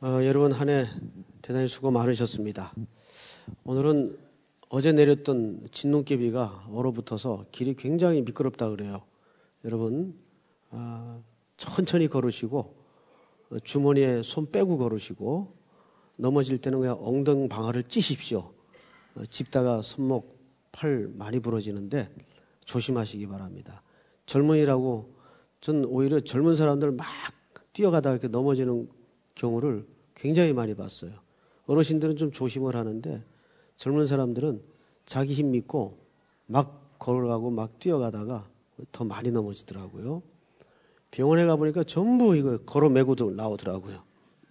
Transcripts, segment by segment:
여러분 한 해 대단히 수고 많으셨습니다. 오늘은 어제 내렸던 진눈깨비가 얼어붙어서 길이 굉장히 미끄럽다 그래요. 여러분 천천히 걸으시고 주머니에 손 빼고 걸으시고 넘어질 때는 그냥 엉덩방아를 찌십시오. 짚다가 손목, 팔 많이 부러지는데 조심하시기 바랍니다. 젊은이라고 전 오히려 젊은 사람들 막 뛰어가다 이렇게 넘어지는 경우를 굉장히 많이 봤어요. 어르신들은 좀 조심을 하는데 젊은 사람들은 자기 힘 믿고 막 걸어가고 막 뛰어가다가 더 많이 넘어지더라고요. 병원에 가보니까 전부 이거 걸어매고도 나오더라고요.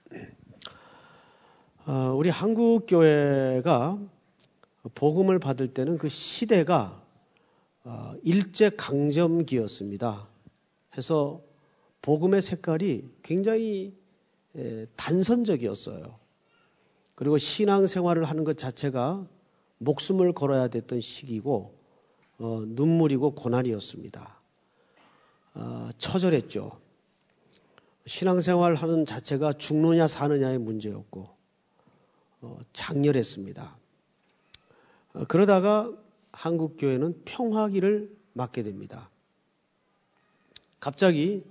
우리 한국교회가 복음을 받을 때는 그 시대가 일제강점기였습니다. 해서 복음의 색깔이 굉장히 단선적이었어요. 그리고 신앙생활을 하는 것 자체가 목숨을 걸어야 됐던 시기고 눈물이고 고난이었습니다. 처절했죠. 신앙생활 하는 자체가 죽느냐 사느냐의 문제였고 장렬했습니다. 그러다가 한국교회는 평화기를 맞게 됩니다. 갑자기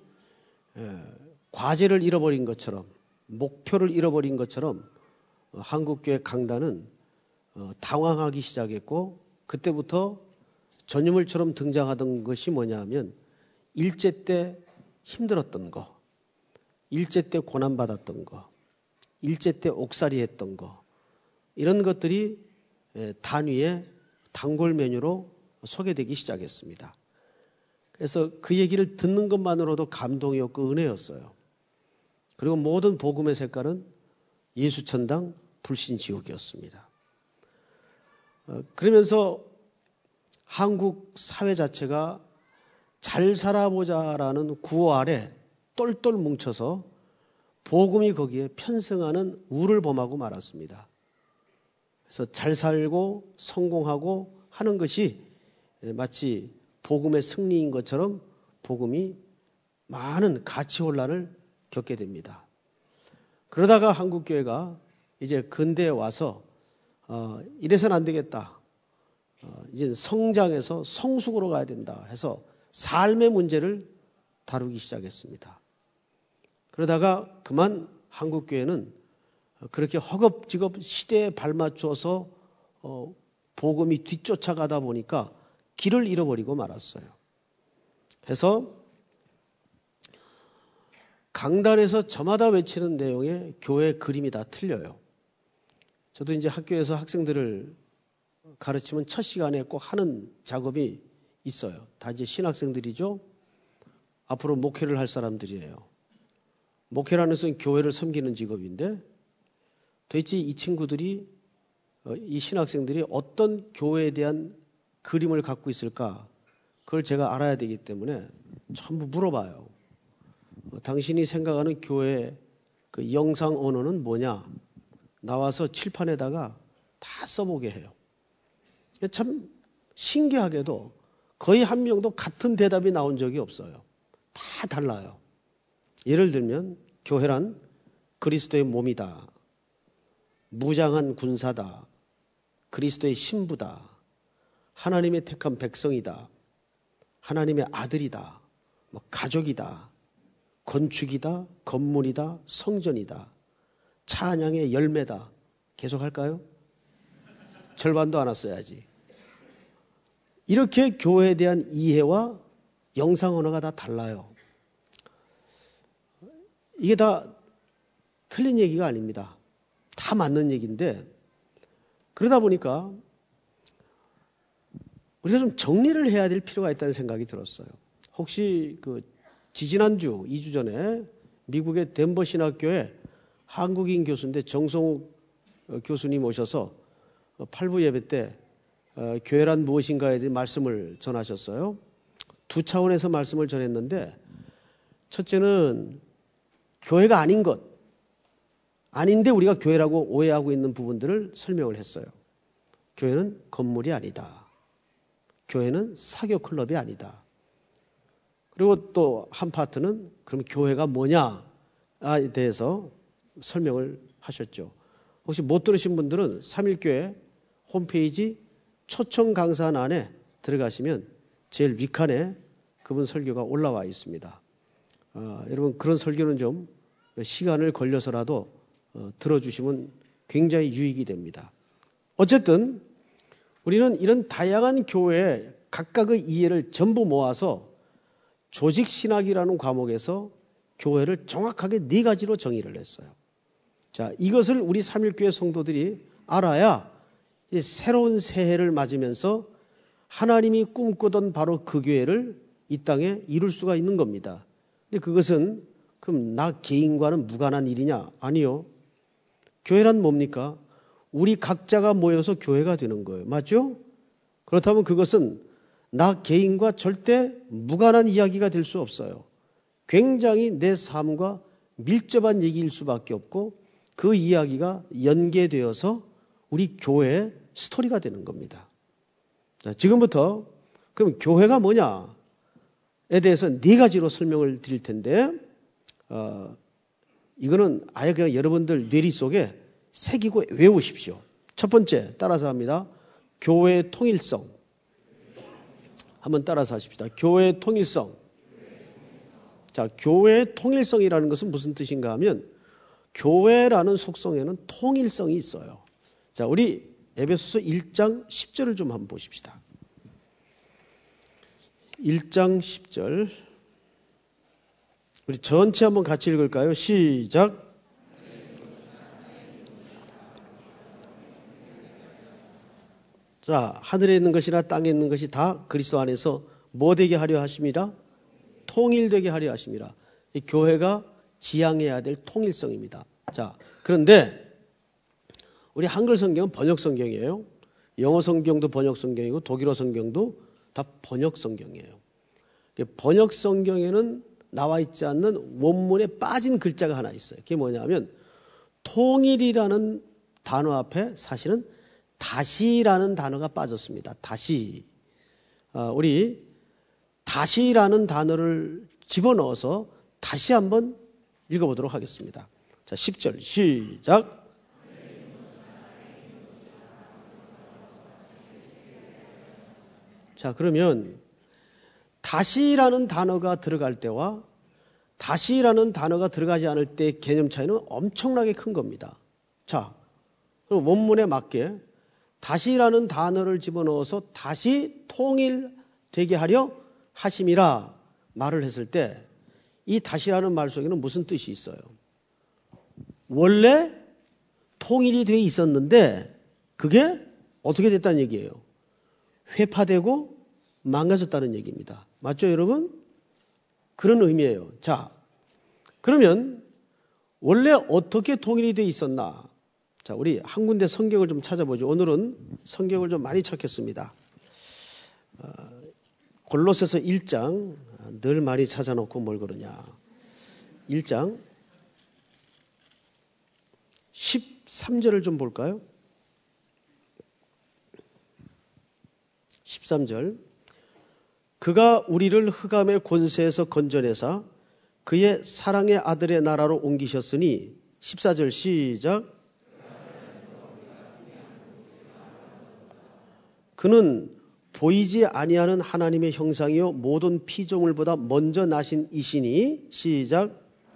과제를 잃어버린 것처럼 목표를 잃어버린 것처럼 한국교회 강단은 당황하기 시작했고 그때부터 전유물처럼 등장하던 것이 뭐냐 하면 일제 때 힘들었던 거, 일제 때 고난받았던 거, 일제 때 옥살이 했던 거 이런 것들이 단위의 단골 메뉴로 소개되기 시작했습니다. 그래서 그 얘기를 듣는 것만으로도 감동이었고 은혜였어요. 그리고 모든 복음의 색깔은 예수천당 불신지옥이었습니다. 그러면서 한국 사회 자체가 잘 살아보자라는 구호 아래 똘똘 뭉쳐서 복음이 거기에 편승하는 우를 범하고 말았습니다. 그래서 잘 살고 성공하고 하는 것이 마치 복음의 승리인 것처럼 복음이 많은 가치 혼란을 겪게 됩니다. 그러다가 한국교회가 이제 근대에 와서 이래서는 안 되겠다. 이제 성장해서 성숙으로 가야 된다 해서 삶의 문제를 다루기 시작했습니다. 그러다가 그만 한국교회는 그렇게 허겁지겁 시대에 발맞춰서 복음이 뒤쫓아가다 보니까 길을 잃어버리고 말았어요. 해서 강단에서 저마다 외치는 내용의 교회 그림이 다 틀려요. 저도 이제 학교에서 학생들을 가르치면 첫 시간에 꼭 하는 작업이 있어요. 다 이제 신학생들이죠. 앞으로 목회를 할 사람들이에요. 목회라는 것은 교회를 섬기는 직업인데 도대체 이 친구들이 이 신학생들이 어떤 교회에 대한 그림을 갖고 있을까? 그걸 제가 알아야 되기 때문에 전부 물어봐요. 당신이 생각하는 교회의 그 영상 언어는 뭐냐? 나와서 칠판에다가 다 써보게 해요. 참 신기하게도 거의 한 명도 같은 대답이 나온 적이 없어요. 다 달라요. 예를 들면 교회란 그리스도의 몸이다. 무장한 군사다. 그리스도의 신부다. 하나님의 택한 백성이다. 하나님의 아들이다. 가족이다. 건축이다. 건물이다. 성전이다. 찬양의 열매다. 계속 할까요? 절반도 안 왔어야지. 이렇게 교회에 대한 이해와 영상 언어가 다 달라요. 이게 다 틀린 얘기가 아닙니다. 다 맞는 얘기인데 그러다 보니까 우리가 좀 정리를 해야 될 필요가 있다는 생각이 들었어요. 혹시 그 지지난주 2주 전에 미국의 덴버 신학교에 한국인 교수인데 정성욱 교수님 오셔서 8부 예배 때 교회란 무엇인가에 대해 말씀을 전하셨어요. 두 차원에서 말씀을 전했는데 첫째는 교회가 아닌 것, 아닌데 우리가 교회라고 오해하고 있는 부분들을 설명을 했어요. 교회는 건물이 아니다. 교회는 사교 클럽이 아니다. 그리고 또 한 파트는 그럼 교회가 뭐냐에 대해서 설명을 하셨죠. 혹시 못 들으신 분들은 삼일교회 홈페이지 초청 강사안 안에 들어가시면 제일 윗칸에 그분 설교가 올라와 있습니다. 여러분 그런 설교는 좀 시간을 걸려서라도 들어주시면 굉장히 유익이 됩니다. 어쨌든 우리는 이런 다양한 교회의 각각의 이해를 전부 모아서 조직신학이라는 과목에서 교회를 정확하게 4가지로 정의를 했어요. 자, 이것을 우리 삼일교회 성도들이 알아야 이 새로운 새해를 맞으면서 하나님이 꿈꾸던 바로 그 교회를 이 땅에 이룰 수가 있는 겁니다. 근데 그것은 그럼 나 개인과는 무관한 일이냐? 아니요. 교회란 뭡니까? 우리 각자가 모여서 교회가 되는 거예요. 맞죠? 그렇다면 그것은 나 개인과 절대 무관한 이야기가 될 수 없어요. 굉장히 내 삶과 밀접한 얘기일 수밖에 없고 그 이야기가 연계되어서 우리 교회의 스토리가 되는 겁니다. 자, 지금부터 그럼 교회가 뭐냐에 대해서 4가지로 설명을 드릴 텐데 이거는 아예 그냥 여러분들 뇌리 속에 새기고 외우십시오. 첫 번째 따라서 합니다. 교회의 통일성. 한번 따라서 하십시다. 교회의 통일성. 자, 교회의 통일성이라는 것은 무슨 뜻인가 하면 교회라는 속성에는 통일성이 있어요. 자, 우리 에베소서 1장 10절을 좀 한번 보십시다. 1장 10절. 우리 전체 한번 같이 읽을까요? 시작. 자, 하늘에 있는 것이나 땅에 있는 것이 다 그리스도 안에서 뭐 되게 하려 하심이라? 통일되게 하려 하심이라. 이 교회가 지향해야 될 통일성입니다. 자, 그런데 우리 한글 성경은 번역 성경이에요. 영어 성경도 번역 성경이고 독일어 성경도 다 번역 성경이에요. 번역 성경에는 나와 있지 않는 원문에 빠진 글자가 하나 있어요. 그게 뭐냐면 통일이라는 단어 앞에 사실은 다시라는 단어가 빠졌습니다. 다시. 우리 다시라는 단어를 집어넣어서 다시 한번 읽어보도록 하겠습니다. 자, 10절 시작. 자, 그러면 다시라는 단어가 들어갈 때와 다시라는 단어가 들어가지 않을 때 개념 차이는 엄청나게 큰 겁니다. 자, 그럼 원문에 맞게 다시라는 단어를 집어넣어서 다시 통일되게 하려 하심이라 말을 했을 때 이 다시라는 말 속에는 무슨 뜻이 있어요? 원래 통일이 돼 있었는데 그게 어떻게 됐다는 얘기예요? 회파되고 망가졌다는 얘기입니다. 맞죠, 여러분? 그런 의미예요. 자, 그러면 원래 어떻게 통일이 돼 있었나? 자, 우리 한 군데 성경을 좀 찾아보죠. 오늘은 성경을 좀 많이 찾겠습니다. 골로새서 1장 늘 많이 찾아놓고 뭘 그러냐. 1장 13절을 좀 볼까요? 13절. 그가 우리를 흑암의 권세에서 건져내사 그의 사랑의 아들의 나라로 옮기셨으니 14절 시작. 그는 보이지 아니하는 하나님의 형상이요 모든 피조물보다 먼저 나신 이시니 시작.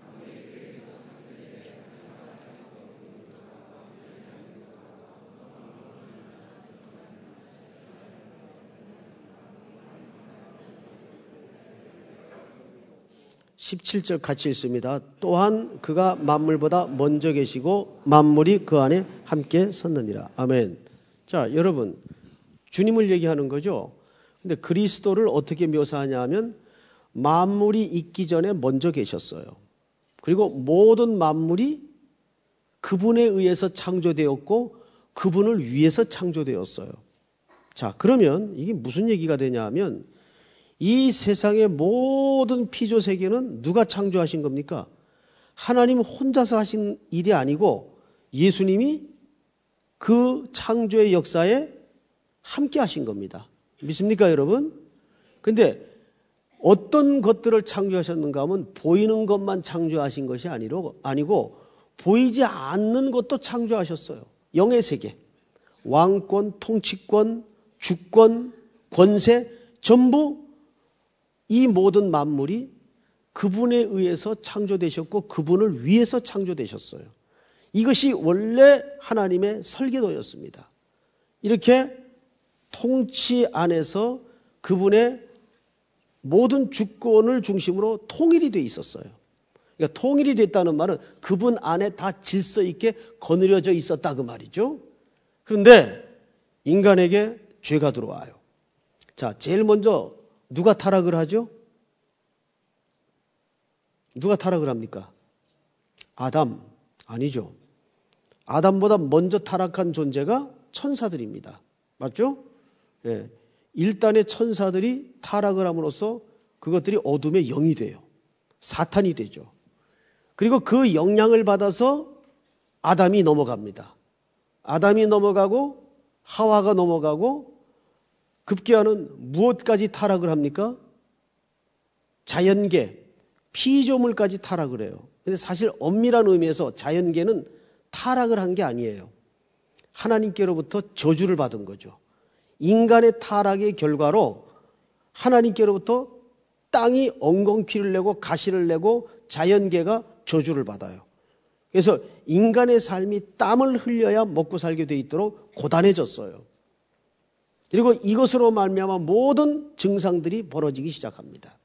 17절 같이 읽습니다. 또한 그가 만물보다 먼저 계시고 만물이 그 안에 함께 섰느니라. 아멘. 자, 여러분 주님을 얘기하는 거죠. 근데 그리스도를 어떻게 묘사하냐 하면 만물이 있기 전에 먼저 계셨어요. 그리고 모든 만물이 그분에 의해서 창조되었고 그분을 위해서 창조되었어요. 자, 그러면 이게 무슨 얘기가 되냐 하면 이 세상의 모든 피조 세계는 누가 창조하신 겁니까? 하나님 혼자서 하신 일이 아니고 예수님이 그 창조의 역사에 함께 하신 겁니다. 믿습니까, 여러분? 근데 어떤 것들을 창조하셨는가 하면 보이는 것만 창조하신 것이 아니고 보이지 않는 것도 창조하셨어요. 영의 세계, 왕권, 통치권, 주권, 권세, 전부 이 모든 만물이 그분에 의해서 창조되셨고 그분을 위해서 창조되셨어요. 이것이 원래 하나님의 설계도였습니다. 이렇게 통치 안에서 그분의 모든 주권을 중심으로 통일이 돼 있었어요. 그러니까 통일이 됐다는 말은 그분 안에 다 질서 있게 거느려져 있었다 그 말이죠. 그런데 인간에게 죄가 들어와요. 자, 제일 먼저 누가 타락을 하죠? 누가 타락을 합니까? 아담 아니죠. 아담보다 먼저 타락한 존재가 천사들입니다. 맞죠? 예. 일단의 천사들이 타락을 함으로써 그것들이 어둠의 영이 돼요. 사탄이 되죠. 그리고 그 영향을 받아서 아담이 넘어갑니다. 아담이 넘어가고 하와가 넘어가고 급기야는 무엇까지 타락을 합니까? 자연계, 피조물까지 타락을 해요. 근데 사실 엄밀한 의미에서 자연계는 타락을 한 게 아니에요. 하나님께로부터 저주를 받은 거죠. 인간의 타락의 결과로 하나님께로부터 땅이 엉겅퀴를 내고 가시를 내고 자연계가 저주를 받아요. 그래서 인간의 삶이 땀을 흘려야 먹고 살게 돼 있도록 고단해졌어요. 그리고 이것으로 말미암아 모든 증상들이 벌어지기 시작합니다.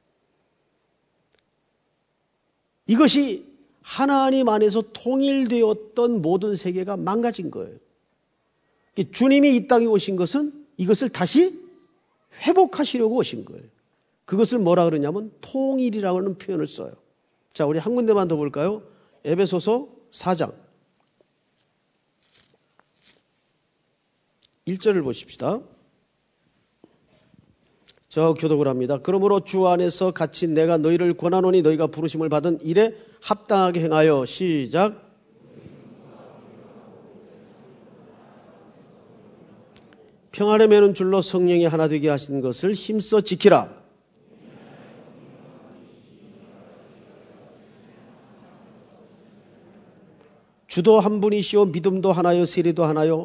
이것이 하나님 안에서 통일되었던 모든 세계가 망가진 거예요. 주님이 이 땅에 오신 것은 이것을 다시 회복하시려고 오신 거예요. 그것을 뭐라 그러냐면 통일이라고 하는 표현을 써요. 자, 우리 한 군데만 더 볼까요? 에베소서 4장 1절을 보십시다. 저 교독을 합니다. 그러므로 주 안에서 같이 내가 너희를 권하노니 너희가 부르심을 받은 일에 합당하게 행하여 시작. 평안에 매는 줄로 성령이 하나 되게 하신 것을 힘써 지키라. 주도 한 분이시오 믿음도 하나요 세례도 하나요.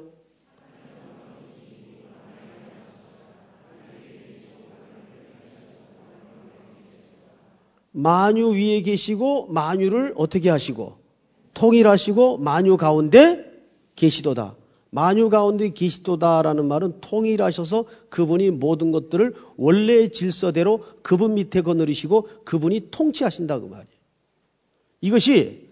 만유 위에 계시고 만유를 어떻게 하시고 통일하시고 만유 가운데 계시도다. 만유 가운데 계시도다라는 말은 통일하셔서 그분이 모든 것들을 원래의 질서대로 그분 밑에 거느리시고 그분이 통치하신다 그 말이에요. 이것이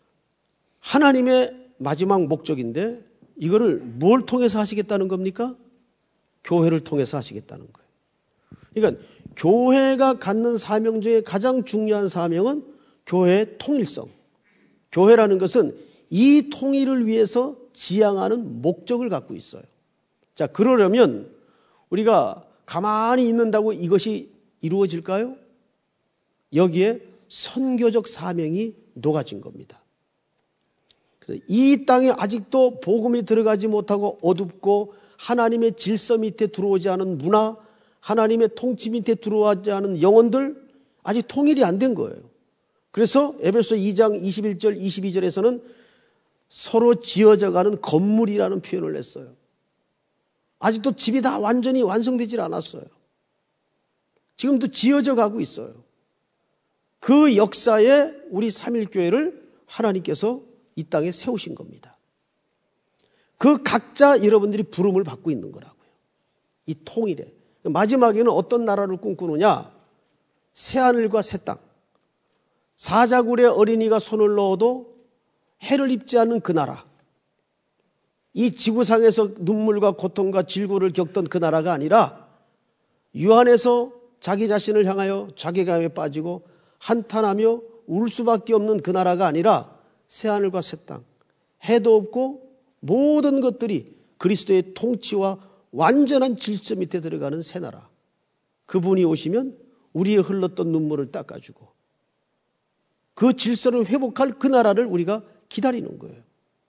하나님의 마지막 목적인데 이거를 뭘 통해서 하시겠다는 겁니까? 교회를 통해서 하시겠다는 거예요. 그러니까 교회가 갖는 사명 중에 가장 중요한 사명은 교회의 통일성. 교회라는 것은 이 통일을 위해서 지향하는 목적을 갖고 있어요. 자, 그러려면 우리가 가만히 있는다고 이것이 이루어질까요? 여기에 선교적 사명이 녹아진 겁니다. 그래서 이 땅에 아직도 복음이 들어가지 못하고 어둡고 하나님의 질서 밑에 들어오지 않은 문화, 하나님의 통치 밑에 들어오지 않은 영혼들 아직 통일이 안 된 거예요. 그래서 에베소 2장 21절 22절에서는 서로 지어져가는 건물이라는 표현을 했어요. 아직도 집이 다 완전히 완성되질 않았어요. 지금도 지어져 가고 있어요. 그 역사에 우리 삼일교회를 하나님께서 이 땅에 세우신 겁니다. 그 각자 여러분들이 부름을 받고 있는 거라고요. 이 통일에. 마지막에는 어떤 나라를 꿈꾸느냐? 새하늘과 새 땅. 사자굴에 어린이가 손을 넣어도 해를 입지 않는 그 나라. 이 지구상에서 눈물과 고통과 질고를 겪던 그 나라가 아니라 유한해서 자기 자신을 향하여 자괴감에 빠지고 한탄하며 울 수밖에 없는 그 나라가 아니라 새하늘과 새 땅. 해도 없고 모든 것들이 그리스도의 통치와 완전한 질서 밑에 들어가는 새 나라. 그분이 오시면 우리의 흘렀던 눈물을 닦아주고 그 질서를 회복할 그 나라를 우리가 기다리는 거예요.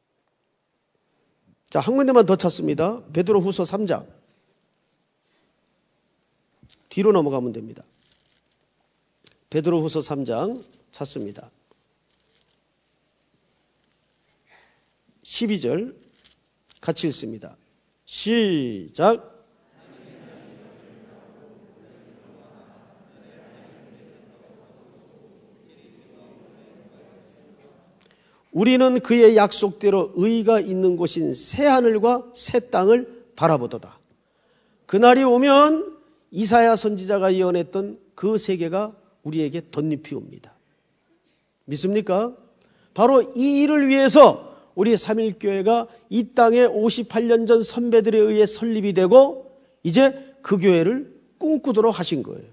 자, 한 군데만 더 찾습니다. 베드로후서 3장. 뒤로 넘어가면 됩니다. 베드로후서 3장 찾습니다. 12절 같이 읽습니다. 시작. 우리는 그의 약속대로 의가 있는 곳인 새하늘과 새 땅을 바라보도다. 그날이 오면 이사야 선지자가 예언했던 그 세계가 우리에게 덧잎이 옵니다. 믿습니까? 바로 이 일을 위해서 우리 삼일교회가 이 땅에 58년 전 선배들에 의해 설립이 되고 이제 그 교회를 꿈꾸도록 하신 거예요.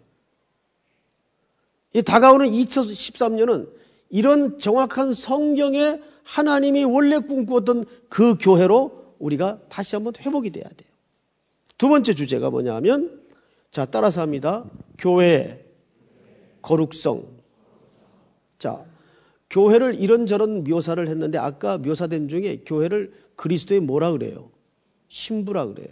이 다가오는 2013년은 이런 정확한 성경에 하나님이 원래 꿈꾸었던 그 교회로 우리가 다시 한번 회복이 돼야 돼요. 두 번째 주제가 뭐냐 하면, 자, 따라서 합니다. 교회, 거룩성. 자, 교회를 이런저런 묘사를 했는데 아까 묘사된 중에 교회를 그리스도의 뭐라 그래요? 신부라 그래요.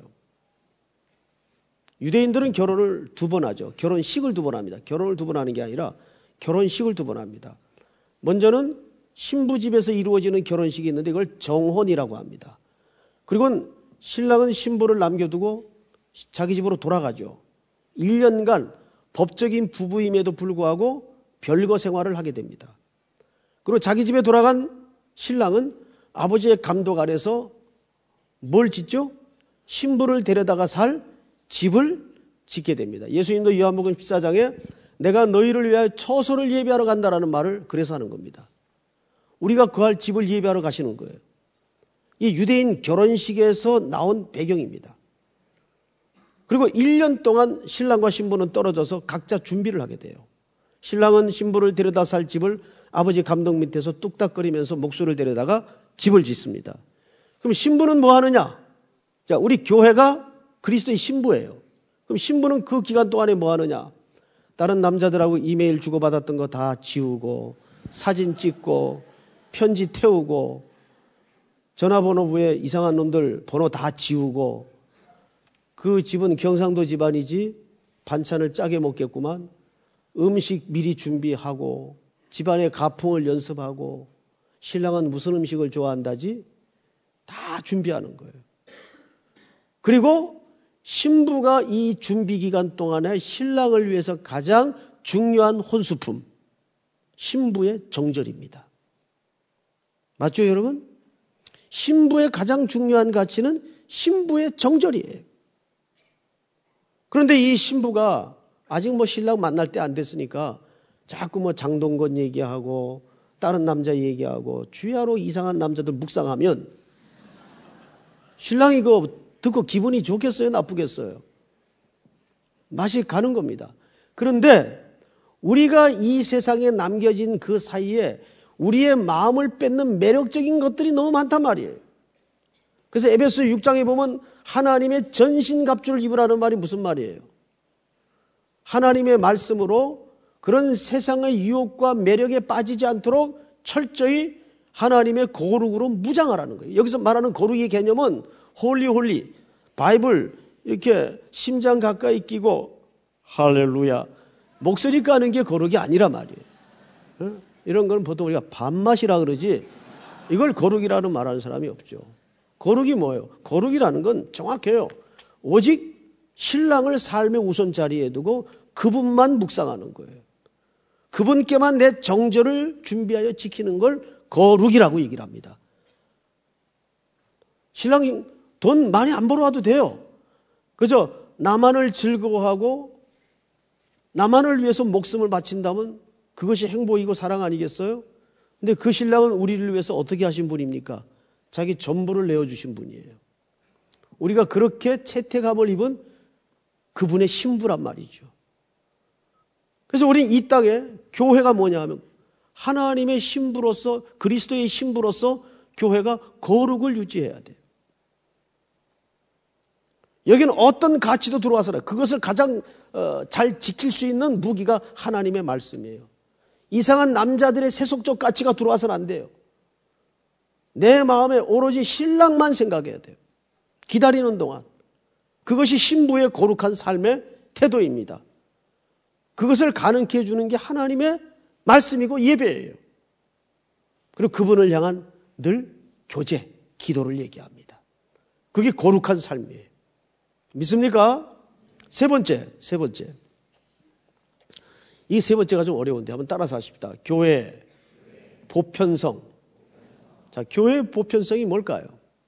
유대인들은 결혼을 2번 하죠. 결혼식을 2번 합니다. 결혼을 2번 하는 게 아니라 결혼식을 2번 합니다. 먼저는 신부 집에서 이루어지는 결혼식이 있는데 이걸 정혼이라고 합니다. 그리고 신랑은 신부를 남겨두고 자기 집으로 돌아가죠. 1년간 법적인 부부임에도 불구하고 별거 생활을 하게 됩니다. 그리고 자기 집에 돌아간 신랑은 아버지의 감독 아래서 뭘 짓죠? 신부를 데려다가 살 집을 짓게 됩니다. 예수님도 요한복음 14장에 내가 너희를 위하여 처소를 예비하러 간다라는 말을 그래서 하는 겁니다. 우리가 거할 집을 예비하러 가시는 거예요. 이 유대인 결혼식에서 나온 배경입니다. 그리고 1년 동안 신랑과 신부는 떨어져서 각자 준비를 하게 돼요. 신랑은 신부를 데려다 살 집을 아버지 감독 밑에서 뚝딱거리면서 목수를 데려다가 집을 짓습니다. 그럼 신부는 뭐 하느냐? 자, 우리 교회가 그리스도의 신부예요. 그럼 신부는 그 기간 동안에 뭐 하느냐? 다른 남자들하고 이메일 주고받았던 거 다 지우고, 사진 찍고, 편지 태우고, 전화번호부에 이상한 놈들 번호 다 지우고, 그 집은 경상도 집안이지 반찬을 짜게 먹겠구만. 음식 미리 준비하고, 집안의 가풍을 연습하고, 신랑은 무슨 음식을 좋아한다지? 다 준비하는 거예요. 그리고 신부가 이 준비 기간 동안에 신랑을 위해서 가장 중요한 혼수품, 신부의 정절입니다. 맞죠, 여러분? 신부의 가장 중요한 가치는 신부의 정절이에요. 그런데 이 신부가 아직 뭐 신랑 만날 때 안 됐으니까 자꾸 뭐 장동건 얘기하고 다른 남자 얘기하고 주야로 이상한 남자들 묵상하면 신랑이 그거 듣고 기분이 좋겠어요? 나쁘겠어요? 맛이 가는 겁니다. 그런데 우리가 이 세상에 남겨진 그 사이에 우리의 마음을 뺏는 매력적인 것들이 너무 많단 말이에요. 그래서 에베소 6장에 보면 하나님의 전신갑주를 입으라는 말이 무슨 말이에요? 하나님의 말씀으로 그런 세상의 유혹과 매력에 빠지지 않도록 철저히 하나님의 거룩으로 무장하라는 거예요. 여기서 말하는 거룩의 개념은 홀리, 바이블 이렇게 심장 가까이 끼고 할렐루야 목소리 까는 게 거룩이 아니라 말이에요. 이런 건 보통 우리가 밥맛이라 그러지 이걸 거룩이라는 말하는 사람이 없죠. 거룩이 뭐예요? 거룩이라는 건 정확해요. 오직 신랑을 삶의 우선 자리에 두고 그분만 묵상하는 거예요. 그분께만 내 정절을 준비하여 지키는 걸 거룩이라고 얘기를 합니다. 신랑이 돈 많이 안 벌어와도 돼요. 그저 나만을 즐거워하고 나만을 위해서 목숨을 바친다면 그것이 행복이고 사랑 아니겠어요? 근데 그 신랑은 우리를 위해서 어떻게 하신 분입니까? 자기 전부를 내어주신 분이에요. 우리가 그렇게 채택함을 입은 그분의 신부란 말이죠. 그래서 우리 이 땅에 교회가 뭐냐 하면 하나님의 신부로서 그리스도의 신부로서 교회가 거룩을 유지해야 돼요. 여기는 어떤 가치도 들어와서는 그것을 가장 잘 지킬 수 있는 무기가 하나님의 말씀이에요. 이상한 남자들의 세속적 가치가 들어와서는 안 돼요. 내 마음에 오로지 신랑만 생각해야 돼요. 기다리는 동안. 그것이 신부의 거룩한 삶의 태도입니다. 그것을 가능케 해주는 게 하나님의 말씀이고 예배예요. 그리고 그분을 향한 늘 교제, 기도를 얘기합니다. 그게 거룩한 삶이에요. 믿습니까? 세 번째. 이 세 번째가 좀 어려운데 한번 따라서 하십시다. 교회 보편성. 자, 교회 보편성이 뭘까요?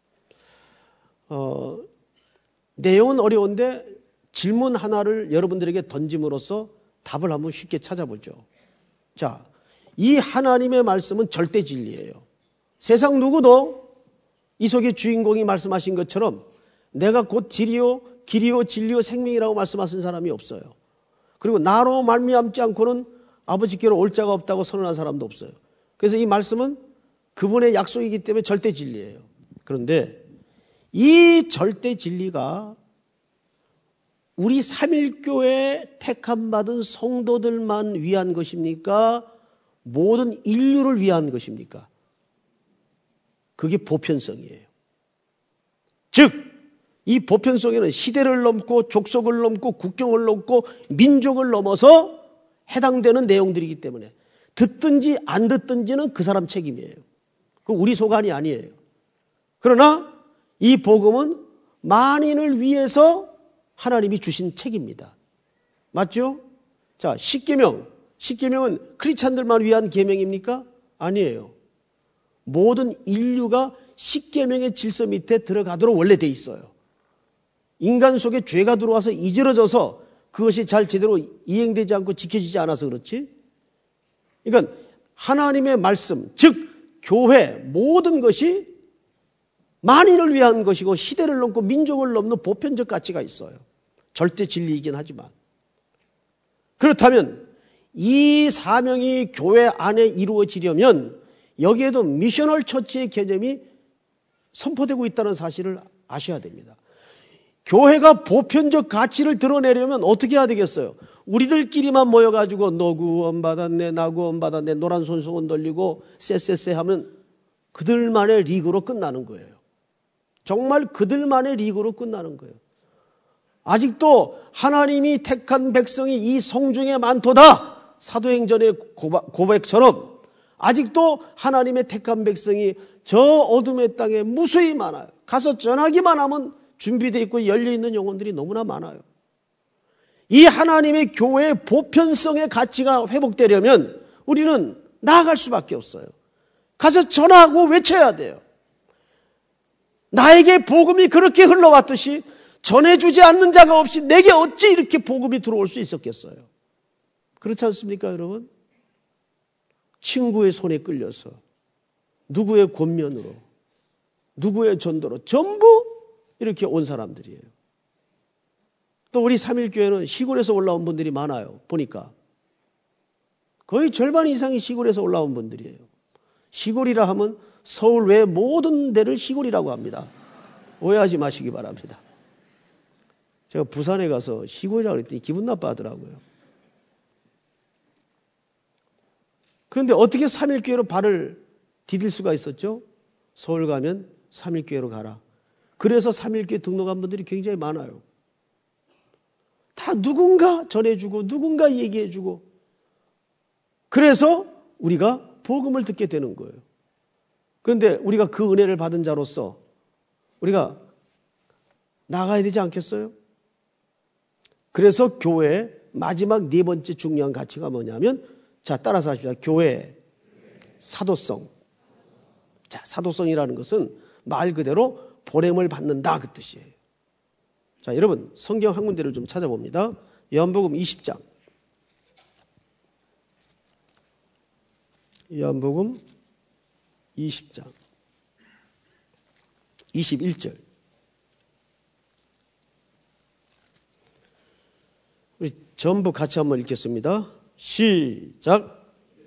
내용은 어려운데 질문 하나를 여러분들에게 던짐으로써 답을 한번 쉽게 찾아보죠. 자, 이 하나님의 말씀은 절대 진리예요. 세상 누구도 이 속의 주인공이 말씀하신 것처럼 내가 곧 길이요 진리요 생명이라고 말씀하신 사람이 없어요. 그리고 나로 말미암지 않고는 아버지께로 올 자가 없다고 선언한 사람도 없어요. 그래서 이 말씀은 그분의 약속이기 때문에 절대 진리예요. 그런데 이 절대 진리가 우리 삼일교회 택함받은 성도들만 위한 것입니까? 모든 인류를 위한 것입니까? 그게 보편성이에요. 즉, 이 보편성에는 시대를 넘고 족속을 넘고 국경을 넘고 민족을 넘어서 해당되는 내용들이기 때문에 듣든지 안 듣든지는 그 사람 책임이에요. 그 우리 소관이 아니에요. 그러나 이 복음은 만인을 위해서 하나님이 주신 책입니다. 맞죠? 자, 십계명은 크리스찬들만 위한 계명입니까? 아니에요. 모든 인류가 십계명의 질서 밑에 들어가도록 원래 돼 있어요. 인간 속에 죄가 들어와서 이지러져서 그것이 잘 제대로 이행되지 않고 지켜지지 않아서 그렇지. 그러니까 하나님의 말씀, 즉 교회 모든 것이 만인을 위한 것이고 시대를 넘고 민족을 넘는 보편적 가치가 있어요. 절대 진리이긴 하지만. 그렇다면 이 사명이 교회 안에 이루어지려면 여기에도 미셔널 처치의 개념이 선포되고 있다는 사실을 아셔야 됩니다. 교회가 보편적 가치를 드러내려면 어떻게 해야 되겠어요? 우리들끼리만 모여가지고 너 구원 받았네, 나 구원 받았네, 노란 손수건 돌리고 쎄쎄쎄 하면 그들만의 리그로 끝나는 거예요. 정말 그들만의 리그로 끝나는 거예요. 아직도 하나님이 택한 백성이 이 성중에 많도다. 사도행전의 고백처럼 아직도 하나님의 택한 백성이 저 어둠의 땅에 무수히 많아요. 가서 전하기만 하면 준비되어 있고 열려있는 영혼들이 너무나 많아요. 이 하나님의 교회의 보편성의 가치가 회복되려면 우리는 나아갈 수밖에 없어요. 가서 전하고 외쳐야 돼요. 나에게 복음이 그렇게 흘러왔듯이 전해주지 않는 자가 없이 내게 어찌 이렇게 복음이 들어올 수 있었겠어요? 그렇지 않습니까, 여러분? 친구의 손에 끌려서 누구의 권면으로 누구의 전도로 전부 이렇게 온 사람들이에요. 또 우리 삼일교회는 시골에서 올라온 분들이 많아요. 보니까 거의 절반 이상이 시골에서 올라온 분들이에요. 시골이라 하면 서울 외 모든 데를 시골이라고 합니다. 오해하지 마시기 바랍니다. 제가 부산에 가서 시골이라고 그랬더니 기분 나빠하더라고요. 그런데 어떻게 삼일교회로 발을 디딜 수가 있었죠? 서울 가면 삼일교회로 가라. 그래서 삼일교회 등록한 분들이 굉장히 많아요. 다 누군가 전해주고 누군가 얘기해주고 그래서 우리가 복음을 듣게 되는 거예요. 그런데 우리가 그 은혜를 받은 자로서 우리가 나가야 되지 않겠어요? 그래서 교회의 마지막 네 번째 중요한 가치가 뭐냐면 자, 따라서 하십시다. 교회 사도성. 자, 사도성이라는 것은 말 그대로 보냄을 받는다 그 뜻이에요. 자, 여러분 성경 한 군데를 좀 찾아봅니다. 요한복음 20장. 요한복음 20장 21절. 우리 전부 같이 한번 읽겠습니다. 시작.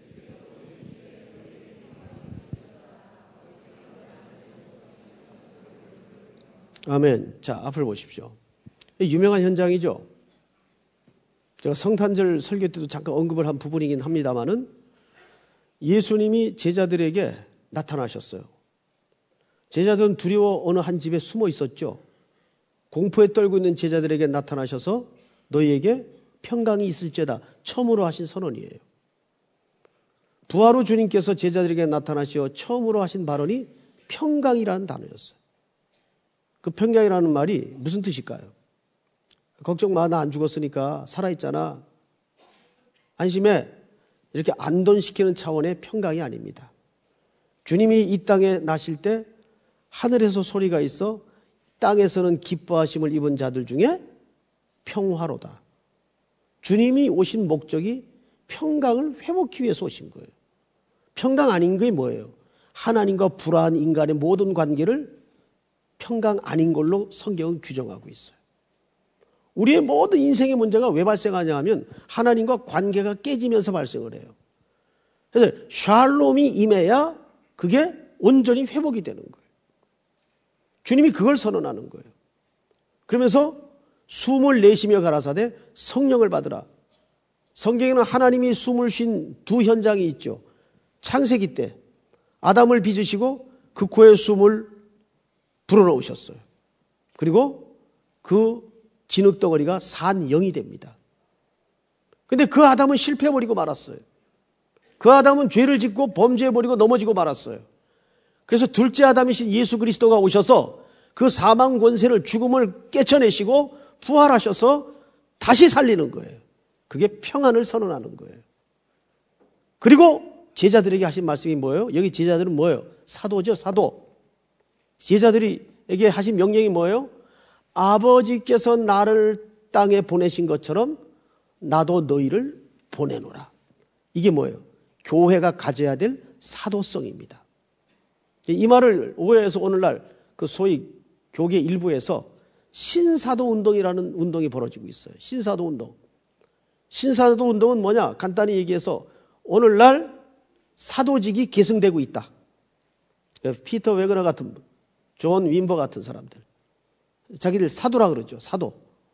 아멘. 자, 앞을 보십시오. 유명한 현장이죠. 제가 성탄절 설교 때도 잠깐 언급을 한 부분이긴 합니다만은 예수님이 제자들에게 나타나셨어요. 제자들은 두려워 어느 한 집에 숨어 있었죠. 공포에 떨고 있는 제자들에게 나타나셔서 너희에게 평강이 있을지어다 처음으로 하신 선언이에요. 부활 후 주님께서 제자들에게 나타나시어 처음으로 하신 발언이 평강이라는 단어였어요. 그 평강이라는 말이 무슨 뜻일까요? 걱정 마, 나 안 죽었으니까 살아있잖아, 안심해, 이렇게 안돈시키는 차원의 평강이 아닙니다. 주님이 이 땅에 나실 때 하늘에서 소리가 있어 땅에서는 기뻐하심을 입은 자들 중에 평화로다. 주님이 오신 목적이 평강을 회복하기 위해서 오신 거예요. 평강 아닌 게 뭐예요? 하나님과 불화한 인간의 모든 관계를 평강 아닌 걸로 성경은 규정하고 있어요. 우리의 모든 인생의 문제가 왜 발생하냐 하면 하나님과 관계가 깨지면서 발생을 해요. 그래서 샬롬이 임해야 그게 온전히 회복이 되는 거예요. 주님이 그걸 선언하는 거예요. 그러면서 숨을 내쉬며 가라사대 성령을 받으라. 성경에는 하나님이 숨을 쉰 두 현장이 있죠. 창세기 때 아담을 빚으시고 그 코에 숨을 불어넣으셨어요. 그리고 그 진흙덩어리가 산 영이 됩니다. 그런데 그 아담은 실패해버리고 말았어요. 그 아담은 죄를 짓고 범죄해버리고 넘어지고 말았어요. 그래서 둘째 아담이신 예수 그리스도가 오셔서 그 사망 권세를, 죽음을 깨쳐내시고 부활하셔서 다시 살리는 거예요. 그게 평안을 선언하는 거예요. 그리고 제자들에게 하신 말씀이 뭐예요? 여기 제자들은 뭐예요? 사도죠, 사도. 제자들에게 하신 명령이 뭐예요? 아버지께서 나를 땅에 보내신 것처럼 나도 너희를 보내노라. 이게 뭐예요? 교회가 가져야 될 사도성입니다. 이 말을 오해해서 오늘날 그 소위 교계 일부에서 신사도 운동이라는 운동이 벌어지고 있어요. 신사도 운동. 신사도 운동은 뭐냐? 간단히 얘기해서 오늘날 사도직이 계승되고 있다. 피터 웨거너 같은 분, 존 윈버 같은 사람들. 자기들 사도라 그러죠. 사도.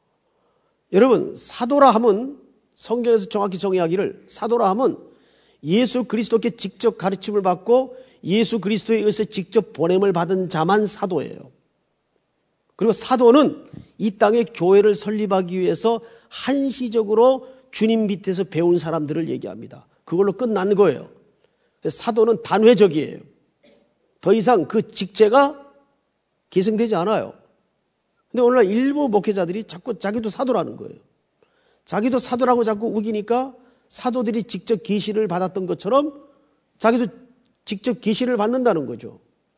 여러분, 사도라 하면 성경에서 정확히 정의하기를 사도라 하면 예수 그리스도께 직접 가르침을 받고 예수 그리스도에 의해서 직접 보냄을 받은 자만 사도예요. 그리고 사도는 이 땅에 교회를 설립하기 위해서 한시적으로 주님 밑에서 배운 사람들을 얘기합니다. 그걸로 끝난 거예요. 사도는 단회적이에요. 더 이상 그 직제가 계승되지 않아요. 근데 오늘날 일부 목회자들이 자꾸 자기도 사도라는 거예요. 자기도 사도라고 자꾸 우기니까 사도들이 직접 계시를 받았던 것처럼 자기도 직접 계시를 받는다는 거죠.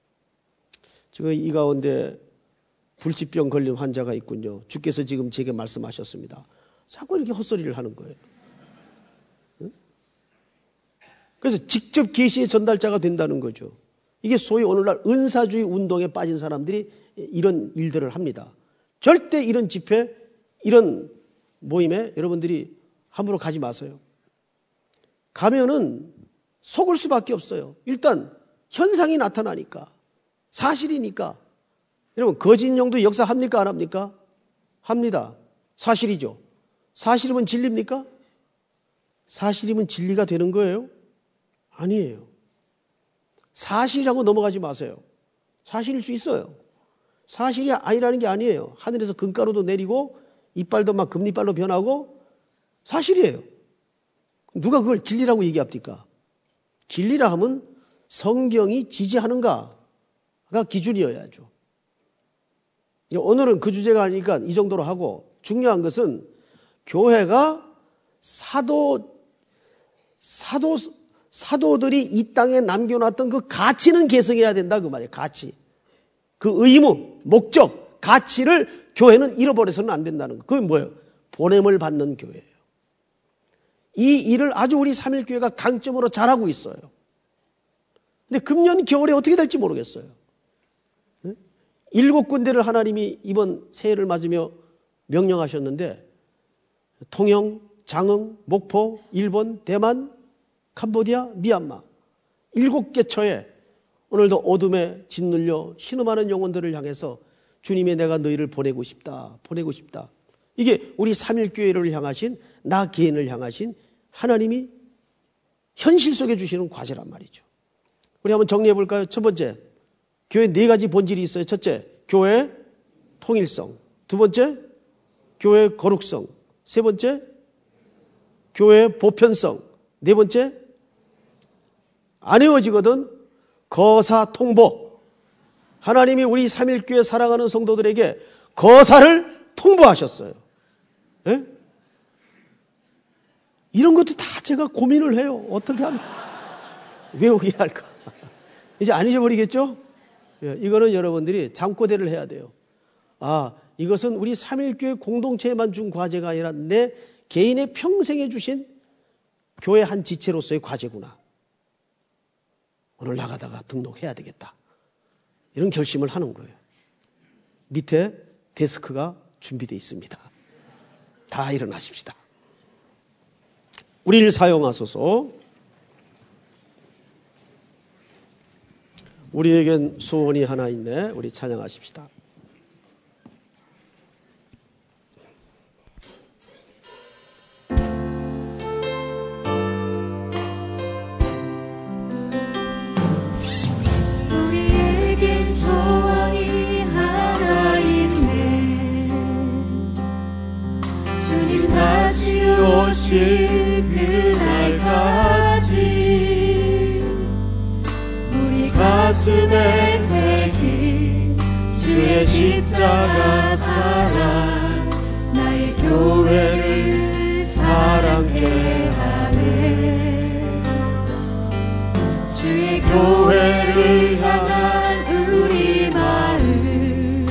지금 이 가운데 불치병 걸린 환자가 있군요. 주께서 지금 제게 말씀하셨습니다. 자꾸 이렇게 헛소리를 하는 거예요. 그래서 직접 계시의 전달자가 된다는 거죠. 이게 소위 오늘날 은사주의 운동에 빠진 사람들이 이런 일들을 합니다. 절대 이런 집회, 이런 모임에 여러분들이 함부로 가지 마세요. 가면은 속을 수밖에 없어요. 일단 현상이 나타나니까, 사실이니까. 여러분, 거짓용도 역사합니까? 안 합니까? 합니다. 사실이죠. 사실이면 진리입니까? 사실이면 진리가 되는 거예요? 아니에요. 사실이라고 넘어가지 마세요. 사실일 수 있어요. 사실이 아니라는 게 아니에요. 하늘에서 금가루도 내리고 이빨도 막 금리빨로 변하고 사실이에요. 누가 그걸 진리라고 얘기합니까? 진리라 하면 성경이 지지하는가가 기준이어야죠. 오늘은 그 주제가 아니니까 이 정도로 하고, 중요한 것은 교회가 사도들이 이 땅에 남겨놨던 그 가치는 계승해야 된다, 그 말이에요. 가치. 그 의무, 목적, 가치를 교회는 잃어버려서는 안 된다는 거. 그게 뭐예요? 보냄을 받는 교회예요. 이 일을 아주 우리 삼일교회가 강점으로 잘하고 있어요. 근데 금년 겨울에 어떻게 될지 모르겠어요. 7군데를 하나님이 이번 새해를 맞으며 명령하셨는데, 통영, 장흥, 목포, 일본, 대만, 캄보디아, 미얀마 7개 처에 오늘도 어둠에 짓눌려 신음하는 영혼들을 향해서 주님의 내가 너희를 보내고 싶다, 보내고 싶다. 이게 우리 삼일교회를 향하신, 나 개인을 향하신 하나님이 현실 속에 주시는 과제란 말이죠. 우리 한번 정리해 볼까요? 첫 번째, 교회 4가지 본질이 있어요. 첫째, 교회 통일성. 두 번째, 교회 거룩성. 세 번째, 교회 보편성. 네 번째, 안 헤어지거든 거사통보. 하나님이 우리 삼일교회 사랑하는 성도들에게 거사를 통보하셨어요. 예? 이런 것도 다 제가 고민을 해요. 어떻게 하면 외우게 할까? 이제 안 잊어버리겠죠? 예, 이거는 여러분들이 잠꼬대를 해야 돼요. 아, 이것은 우리 삼일교회 공동체에만 준 과제가 아니라 내 개인의 평생에 주신 교회 한 지체로서의 과제구나. 오늘 나가다가 등록해야 되겠다. 이런 결심을 하는 거예요. 밑에 데스크가 준비되어 있습니다. 다 일어나십시다. 우리를 사용하소서. 우리에겐 소원이 하나 있네. 우리 찬양하십시다. 우리에겐 소원이 하나 있네. 주님 다시 오실 그날까지 우리 가슴에 새긴 주의 십자가 사랑, 나의 교회를 사랑케 하네. 주의 교회를 향한 우리 마음,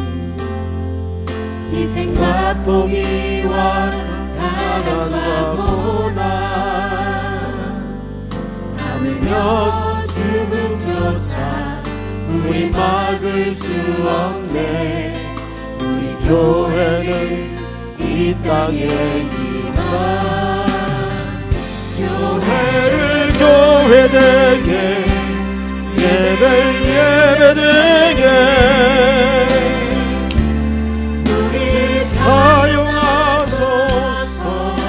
희생과 포기와 가난과 고난, 하물며 죽음조차 우리 막을 수 없네. 우리 교회는 이 땅의 희망, 교회를 교회되게, 예배를 예배되게 우리를 사용하소서.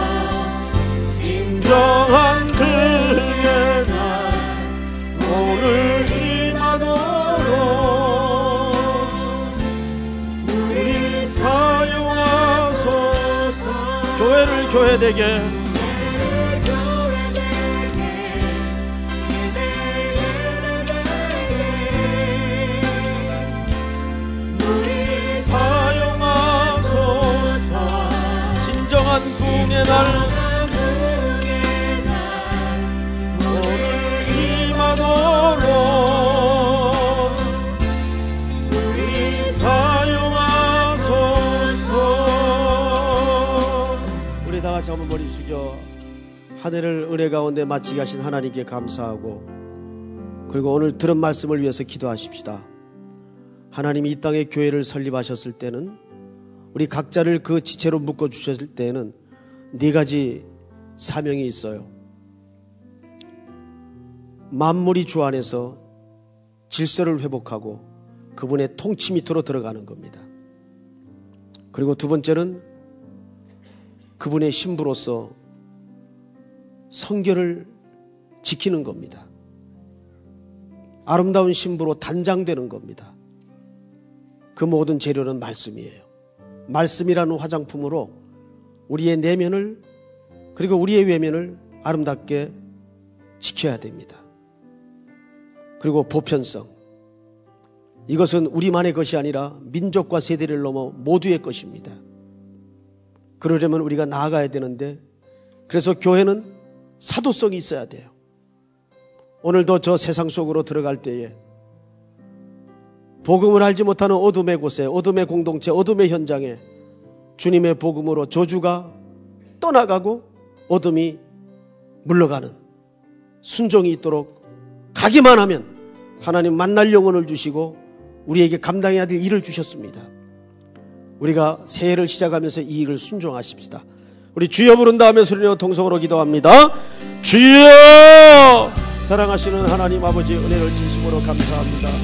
진정한 그의 날 오늘 임하도록 우리를 사용하소서. 교회를 교회되게, 부흥의 날 오늘 임하도록 우리 사용하소서. 우리 다 같이 한번 머리 숙여 한 해를 은혜 가운데 마치게 하신 하나님께 감사하고, 그리고 오늘 들은 말씀을 위해서 기도하십시다. 하나님이 이 땅에 교회를 설립하셨을 때는, 우리 각자를 그 지체로 묶어주셨을 때는 네 가지 사명이 있어요. 만물이 주 안에서 질서를 회복하고 그분의 통치 밑으로 들어가는 겁니다. 그리고 두 번째는 그분의 신부로서 성결을 지키는 겁니다. 아름다운 신부로 단장되는 겁니다. 그 모든 재료는 말씀이에요. 말씀이라는 화장품으로 우리의 내면을, 그리고 우리의 외면을 아름답게 지켜야 됩니다. 그리고 보편성, 이것은 우리만의 것이 아니라 민족과 세대를 넘어 모두의 것입니다. 그러려면 우리가 나아가야 되는데, 그래서 교회는 사도성이 있어야 돼요. 오늘도 저 세상 속으로 들어갈 때에 복음을 알지 못하는 어둠의 곳에, 어둠의 공동체, 어둠의 현장에 주님의 복음으로 저주가 떠나가고 어둠이 물러가는 순종이 있도록, 가기만 하면 하나님 만날 영혼을 주시고 우리에게 감당해야 될 일을 주셨습니다. 우리가 새해를 시작하면서 이 일을 순종하십시다. 우리 주여 부른 다음에 소리내어 통성으로 기도합니다. 주여! 사랑하시는 하나님 아버지, 은혜를 진심으로 감사합니다.